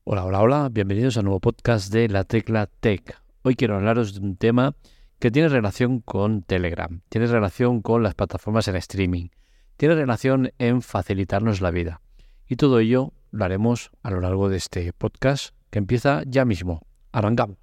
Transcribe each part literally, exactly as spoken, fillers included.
Hola, hola, hola, bienvenidos a un nuevo podcast de La Tecla Tech. Hoy quiero hablaros de un tema que tiene relación con Telegram, tiene relación con las plataformas en streaming, tiene relación en facilitarnos la vida. Y todo ello lo haremos a lo largo de este podcast que empieza ya mismo. Arrancamos.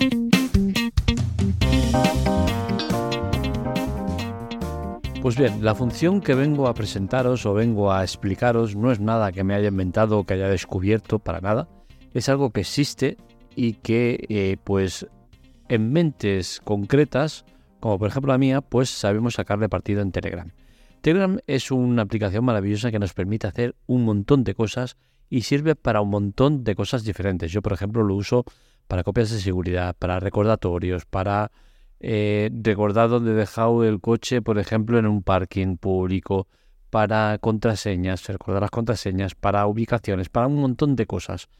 Pues bien, la función que vengo a presentaros o vengo a explicaros no es nada que me haya inventado o que haya descubierto, para nada. Es algo que existe y que, eh, pues, en mentes concretas, como por ejemplo la mía, pues sabemos sacarle partido en Telegram. Telegram es una aplicación maravillosa que nos permite hacer un montón de cosas y sirve para un montón de cosas diferentes. Yo, por ejemplo, lo uso para copias de seguridad, para recordatorios, para eh, recordar dónde he dejado el coche, por ejemplo, en un parking público, para contraseñas, recordar las contraseñas, para ubicaciones, para un montón de cosas.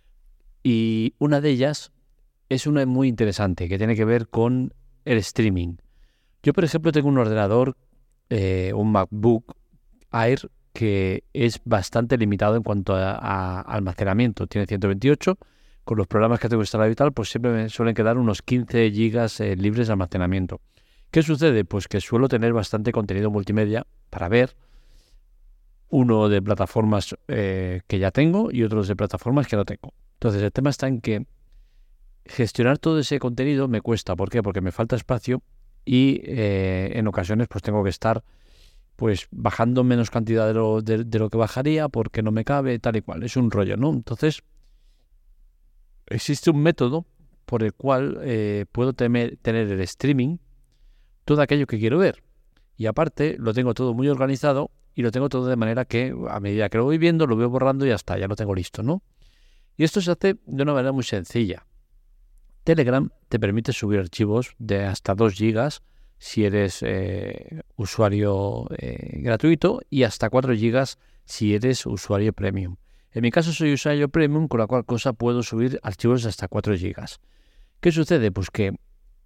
Y una de ellas es una muy interesante que tiene que ver con el streaming. Yo, por ejemplo, tengo un ordenador, eh, un MacBook Air, que es bastante limitado en cuanto a, a almacenamiento. Tiene ciento veintiocho. Con los programas que tengo instalado y tal, pues siempre me suelen quedar unos quince gigas eh, libres de almacenamiento. ¿Qué sucede? Pues que suelo tener bastante contenido multimedia para ver, uno de plataformas eh, que ya tengo y otros de plataformas que no tengo. Entonces el tema está en que gestionar todo ese contenido me cuesta. ¿Por qué? Porque me falta espacio y eh, en ocasiones pues tengo que estar pues bajando menos cantidad de lo, de, de lo que bajaría porque no me cabe, tal y cual. Es un rollo, ¿no? Entonces existe un método por el cual eh, puedo temer, tener el streaming todo aquello que quiero ver. Y aparte lo tengo todo muy organizado y lo tengo todo de manera que a medida que lo voy viendo lo voy borrando y ya está, ya lo tengo listo, ¿no? Y esto se hace de una manera muy sencilla. Telegram te permite subir archivos de hasta dos gigas si eres eh, usuario eh, gratuito y hasta cuatro gigas si eres usuario premium. En mi caso soy usuario premium, con la cual cosa puedo subir archivos de hasta cuatro gigas. ¿Qué sucede? Pues que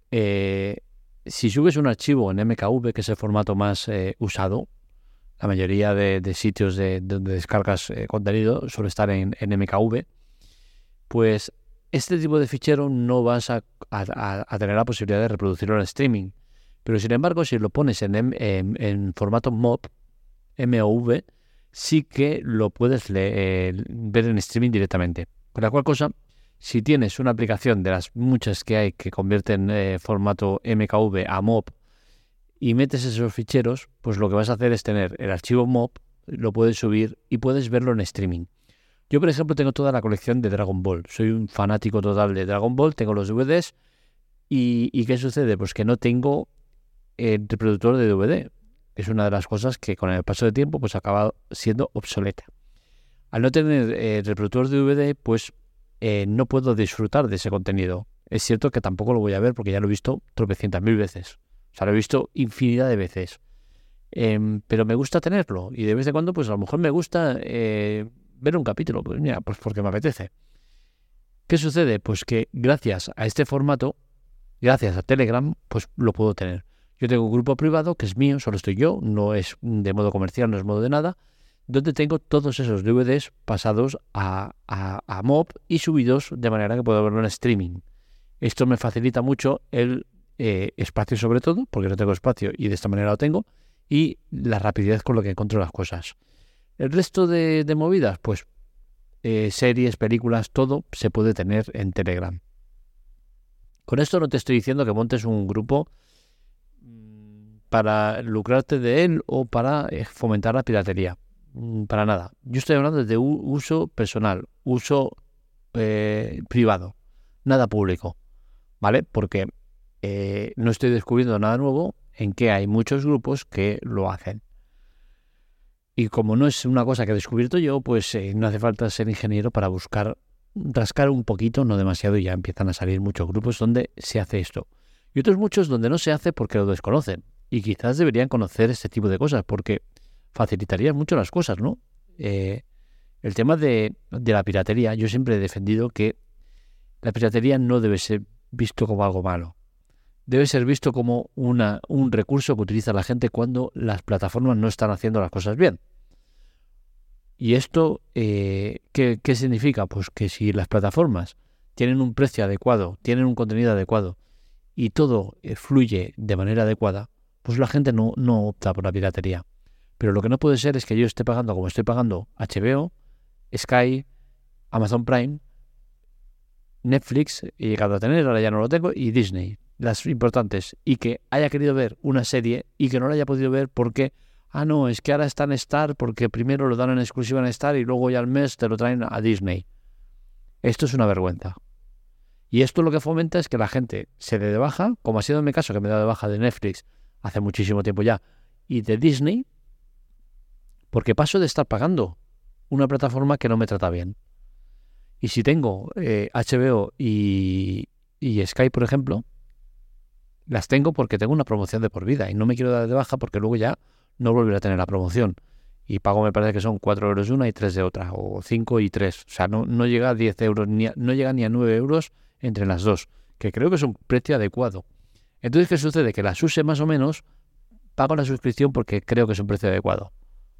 eh, si subes un archivo en M K V, que es el formato más eh, usado, la mayoría de, de sitios de, de donde descargas eh, contenido suele estar en, en M K V, pues este tipo de fichero no vas a, a, a tener la posibilidad de reproducirlo en streaming. Pero sin embargo, si lo pones en, en, en formato M O P, M O V, sí que lo puedes leer, ver en streaming directamente. Con la cual cosa, si tienes una aplicación de las muchas que hay que convierten eh, formato M K V a M O P y metes esos ficheros, pues lo que vas a hacer es tener el archivo M O P, lo puedes subir y puedes verlo en streaming. Yo, por ejemplo, tengo toda la colección de Dragon Ball. Soy un fanático total de Dragon Ball, tengo los D V Ds y, ¿y qué sucede? Pues que no tengo el reproductor de D V D. Es una de las cosas que con el paso del tiempo pues acaba siendo obsoleta. Al no tener el reproductor de D V D, pues eh, no puedo disfrutar de ese contenido. Es cierto que tampoco lo voy a ver porque ya lo he visto tropecientas mil veces. O sea, lo he visto infinidad de veces. Eh, pero me gusta tenerlo y de vez en cuando pues a lo mejor me gusta eh, ver un capítulo, pues mira, pues porque me apetece. ¿Qué sucede? Pues que gracias a este formato, gracias a Telegram, pues lo puedo tener. Yo tengo un grupo privado que es mío, solo estoy yo, no es de modo comercial, no es modo de nada, donde tengo todos esos D V Ds pasados a, a, a M O P y subidos de manera que puedo verlo en streaming. Esto me facilita mucho el eh, espacio sobre todo, porque no tengo espacio y de esta manera lo tengo, y la rapidez con lo que encuentro las cosas. El resto de, de movidas, pues eh, series, películas, todo se puede tener en Telegram. Con esto no te estoy diciendo que montes un grupo para lucrarte de él o para eh, fomentar la piratería. Para nada. Yo estoy hablando de uso personal, uso eh, privado, nada público, ¿vale? Porque eh, no estoy descubriendo nada nuevo en que hay muchos grupos que lo hacen. Y como no es una cosa que he descubierto yo, pues eh, no hace falta ser ingeniero para buscar, rascar un poquito, no demasiado, y ya empiezan a salir muchos grupos donde se hace esto. Y otros muchos donde no se hace porque lo desconocen. Y quizás deberían conocer este tipo de cosas porque facilitaría mucho las cosas, ¿no? Eh, el tema de, de la piratería, yo siempre he defendido que la piratería no debe ser visto como algo malo. Debe ser visto como una, un recurso que utiliza la gente cuando las plataformas no están haciendo las cosas bien. Y esto, eh, ¿qué, ¿qué significa? Pues que si las plataformas tienen un precio adecuado, tienen un contenido adecuado y todo eh, fluye de manera adecuada, pues la gente no, no opta por la piratería. Pero lo que no puede ser es que yo esté pagando como estoy pagando H B O, Sky, Amazon Prime, Netflix, he llegado a tener, ahora ya no lo tengo, y Disney, las importantes, y que haya querido ver una serie y que no la haya podido ver porque, ah, no, es que ahora está en Star porque primero lo dan en exclusiva en Star y luego ya al mes te lo traen a Disney. Esto es una vergüenza. Y esto lo que fomenta es que la gente se dé de baja, como ha sido en mi caso, que me he dado de baja de Netflix hace muchísimo tiempo ya, y de Disney, porque paso de estar pagando una plataforma que no me trata bien. Y si tengo eh, H B O y, y Sky, por ejemplo, las tengo porque tengo una promoción de por vida y no me quiero dar de baja porque luego ya no volveré a tener la promoción. Y pago, me parece que son cuatro euros de una y tres de otra, o cinco y tres. O sea, no, no llega a diez euros, ni a, no llega ni a nueve euros entre las dos, que creo que es un precio adecuado. Entonces, ¿qué sucede? Que las use más o menos, pago la suscripción porque creo que es un precio adecuado.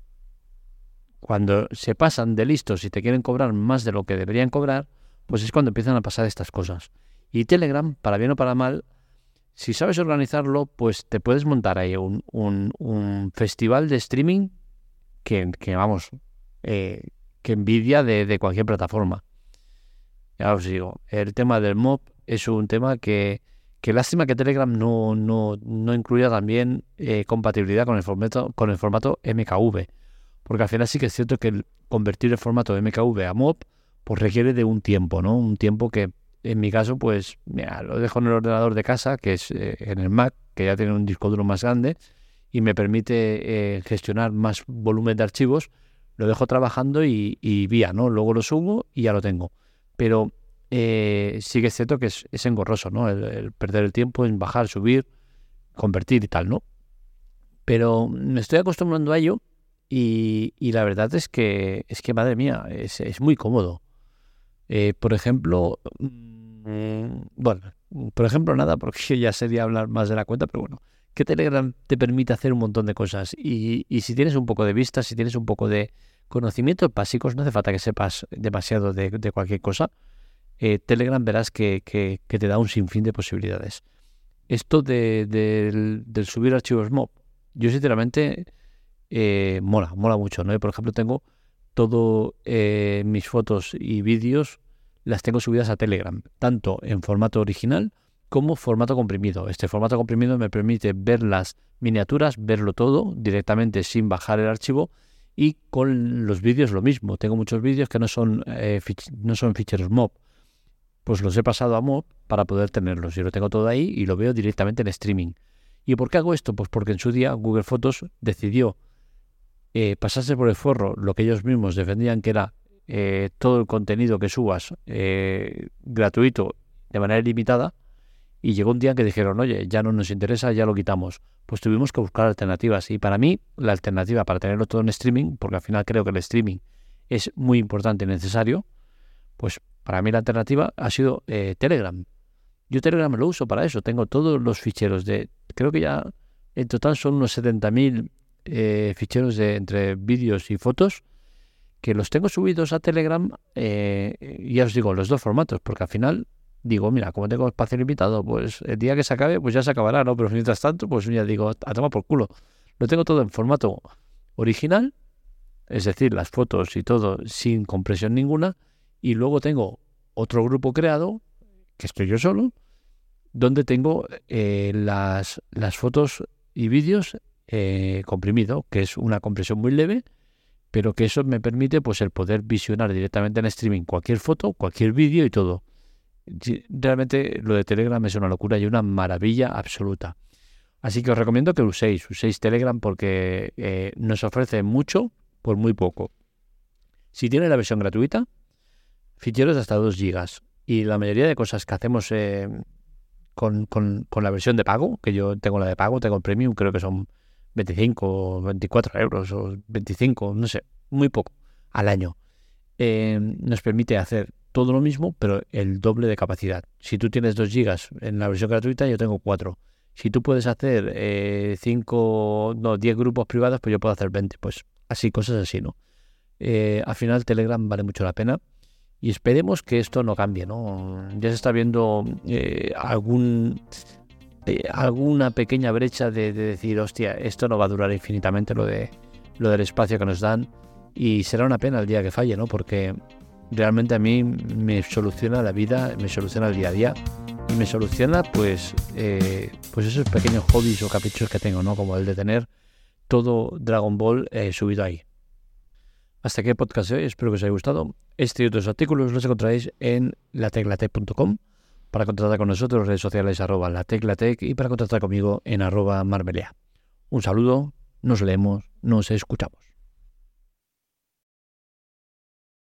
Cuando se pasan de listos y te quieren cobrar más de lo que deberían cobrar, pues es cuando empiezan a pasar estas cosas. Y Telegram, para bien o para mal, si sabes organizarlo, pues te puedes montar ahí un, un, un festival de streaming que, que vamos, eh, que envidia de, de cualquier plataforma. Ya os digo, el tema del mob es un tema que, que lástima que Telegram no, no, no incluya también eh, compatibilidad con el formato, con el formato M K V. Porque al final sí que es cierto que el convertir el formato de M K V a M O B pues requiere de un tiempo, ¿no? Un tiempo que en mi caso, pues, mira, lo dejo en el ordenador de casa, que es eh, en el Mac, que ya tiene un disco duro más grande y me permite eh, gestionar más volumen de archivos. Lo dejo trabajando y, y vía, ¿no? Luego lo subo y ya lo tengo. Pero eh, sí que es cierto que es, es engorroso, ¿no? El, el perder el tiempo en bajar, subir, convertir y tal, ¿no? Pero me estoy acostumbrando a ello. Y, y la verdad es que, es que madre mía, es, es muy cómodo. Eh, por ejemplo, mmm, bueno, por ejemplo nada, porque ya sería hablar más de la cuenta, pero bueno, que Telegram te permite hacer un montón de cosas. Y, y si tienes un poco de vista, si tienes un poco de conocimientos básicos, no hace falta que sepas demasiado de, de cualquier cosa, eh, Telegram verás que, que, que te da un sinfín de posibilidades. Esto de, de, del, del subir archivos M O B, yo sinceramente... Eh, mola, mola mucho, ¿no? Yo, por ejemplo, tengo todo eh, mis fotos y vídeos, las tengo subidas a Telegram, tanto en formato original como formato comprimido. Este formato comprimido me permite ver las miniaturas, verlo todo directamente sin bajar el archivo, y con los vídeos lo mismo. Tengo muchos vídeos que no son, eh, fich- no son ficheros M O B, pues los he pasado a M O B para poder tenerlos. Yo lo tengo todo ahí y lo veo directamente en streaming. ¿Y por qué hago esto? Pues porque en su día Google Fotos decidió Eh, pasarse por el forro lo que ellos mismos defendían, que era eh, todo el contenido que subas eh, gratuito de manera ilimitada, y llegó un día que dijeron, oye, ya no nos interesa, ya lo quitamos. Pues tuvimos que buscar alternativas, y para mí la alternativa para tenerlo todo en streaming, porque al final creo que el streaming es muy importante y necesario, pues para mí la alternativa ha sido eh, Telegram. Yo Telegram lo uso para eso, tengo todos los ficheros de, creo que ya en total son unos setenta mil Eh, ficheros de entre vídeos y fotos, que los tengo subidos a Telegram, eh, y ya os digo, los dos formatos, porque al final digo, mira, como tengo espacio limitado, pues el día que se acabe, pues ya se acabará, ¿no? Pero mientras tanto, pues ya digo, a tomar por culo. Lo tengo todo en formato original, es decir, las fotos y todo sin compresión ninguna, y luego tengo otro grupo creado, que estoy yo solo, donde tengo eh, las, las fotos y vídeos eh, comprimido, que es una compresión muy leve, pero que eso me permite pues el poder visionar directamente en streaming cualquier foto, cualquier vídeo y todo. Realmente lo de Telegram es una locura y una maravilla absoluta. Así que os recomiendo que uséis, uséis Telegram porque eh, nos ofrece mucho por muy poco. Si tiene la versión gratuita, ficheros de hasta dos gigas, y la mayoría de cosas que hacemos eh, con, con, con la versión de pago, que yo tengo la de pago, tengo el premium, creo que son veinticinco o veinticuatro euros o veinticinco, no sé, muy poco al año. Eh, nos permite hacer todo lo mismo, pero el doble de capacidad. Si tú tienes dos gigas en la versión gratuita, yo tengo cuatro. Si tú puedes hacer eh, cinco, no, diez grupos privados, pues yo puedo hacer veinte. Pues así, cosas así, ¿no? eh, al final Telegram vale mucho la pena. Y esperemos que esto no cambie, ¿no? Ya se está viendo eh, algún, eh, alguna pequeña brecha de, de decir, hostia, esto no va a durar infinitamente, lo, de, lo del espacio que nos dan. Y será una pena el día que falle, ¿no? Porque realmente a mí me soluciona la vida, me soluciona el día a día. Y me soluciona, pues, eh, pues esos pequeños hobbies o caprichos que tengo, ¿no? Como el de tener todo Dragon Ball eh, subido ahí. Hasta aquí el podcast de hoy, espero que os haya gustado. Este y otros artículos los encontráis en lateclatec punto com. Para contactar con nosotros, redes sociales arroba lateclatec y para contactar conmigo en arroba marmelea. Un saludo, nos leemos, nos escuchamos.